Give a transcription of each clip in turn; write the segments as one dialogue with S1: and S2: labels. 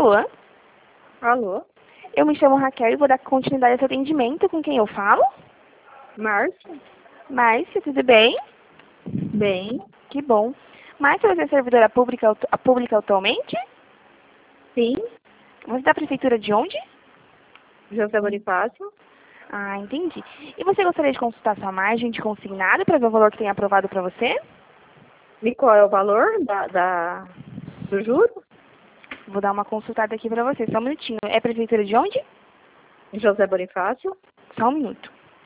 S1: Alô?
S2: Alô?
S1: Eu me chamo Raquel e vou dar continuidade ao seu atendimento. Com quem eu falo?
S2: Márcia?
S1: Márcia, tudo bem?
S2: Bem.
S1: Que bom. Márcia, você é servidora pública atualmente?
S2: Sim.
S1: Você é da prefeitura de onde?
S2: José Bonifácio?
S1: Ah, entendi. E você gostaria de consultar sua margem de consignado para ver o valor que tem aprovado para você?
S2: E qual é o valor do juro?
S1: Vou dar uma consultada aqui para você, só um minutinho. É prefeitura de onde?
S2: José Bonifácio?
S1: Só um minuto.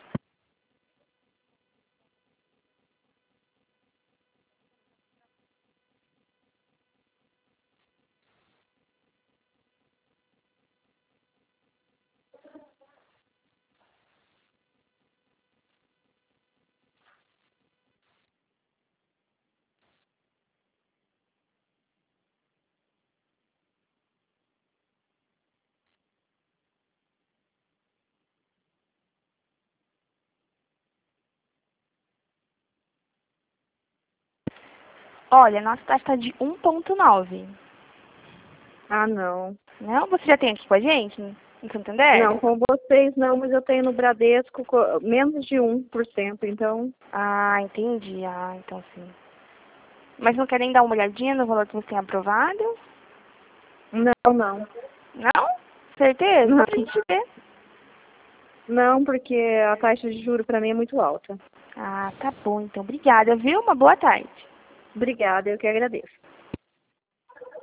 S1: Olha, a nossa taxa está de 1,9.
S2: Ah, não.
S1: Não? Você já tem aqui com a gente, em Santander?
S2: Não, com vocês não, mas eu tenho no Bradesco menos de 1%, então...
S1: Ah, entendi. Ah, então sim. Mas não querem dar uma olhadinha no valor que você tem aprovado?
S2: Não, não.
S1: Não? Certeza?
S2: Não,
S1: Só pra gente ver.
S2: não, porque a taxa de juro para mim é muito alta.
S1: Ah, tá bom. Então, obrigada, viu? Uma boa tarde.
S2: Obrigada, eu que agradeço.